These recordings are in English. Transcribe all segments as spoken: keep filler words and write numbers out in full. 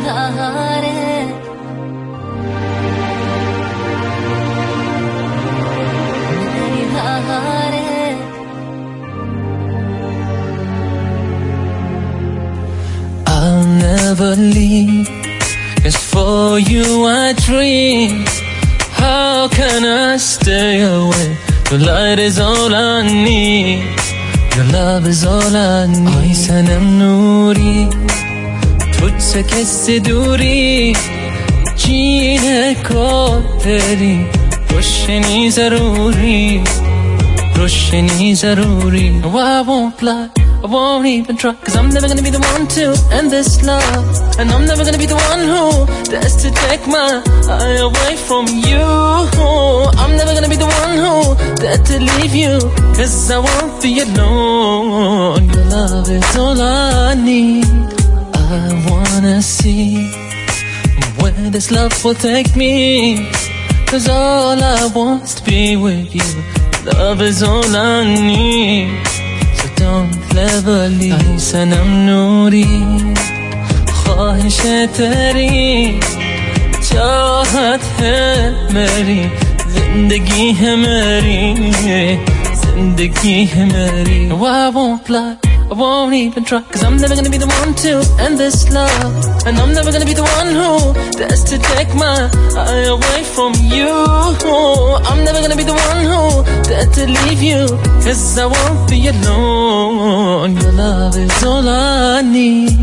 I'll never leave, 'cause for you I dream. How can I stay away? Your light is all I need. Your love is all I need. Ay sanam noori, tujhse kaise doori, jeene ko teri roshni zaruri, roshni zaruri. No, I won't lie, I won't even try, 'cause I'm never gonna be the one to end this love. And I'm never gonna be the one who dares to take my eye away from you. I'm never gonna be the one who dares to leave you, 'cause I won't be alone. Your love is all I need. I wanna see where this love will take me, 'cause all I want is to be with you. Love is all I need, so don't ever leave. Ay sanam noori, ख्वाहिश है तेरी, चाहत है मेरी, जिंदगी है मेरी, जिंदगी है मेरी. No, I won't lie, I won't even try, 'cause I'm never gonna be the one to end this love. And I'm never gonna be the one who dares to take my eye away from you. I'm never gonna be the one who dares to leave you, 'cause I won't be alone. Your love is all I need.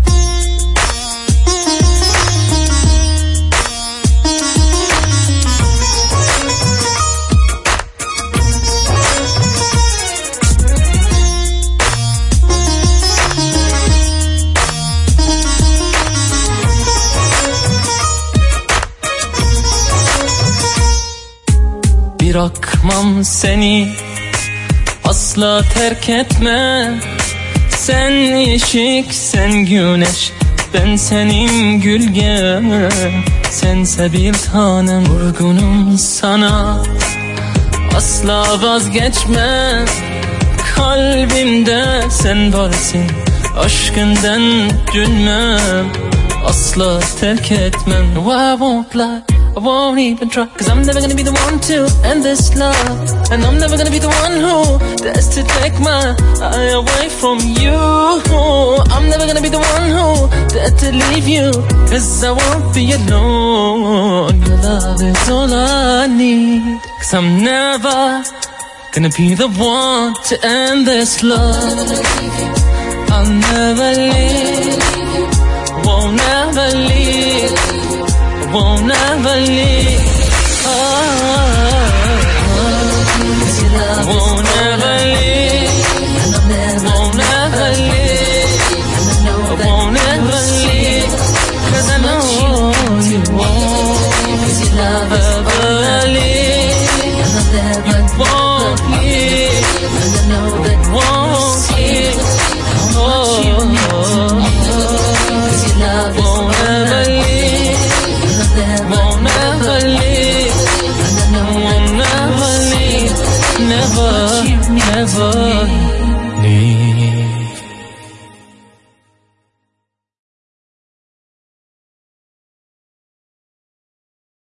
Bırakmam seni, asla terk etmem. Sen ışık, sen güneş, ben senin gölgem. Sense bir tanem, vurgunum sana, asla vazgeçmem. Kalbimde sen varsın, aşkından dönmem, asla terk etmem. No, I won't lie, I won't even try, 'cause I'm never gonna be the one to end this love. And I'm never gonna be the one who dares to take my eye away from you. I'm never gonna be the one who dares to leave you, 'cause I won't be alone. Your love is all I need, 'cause I'm never gonna be the one to end this love. I'll never leave, won't never leave, won't never leave. Oh, oh, oh. Won't never leave.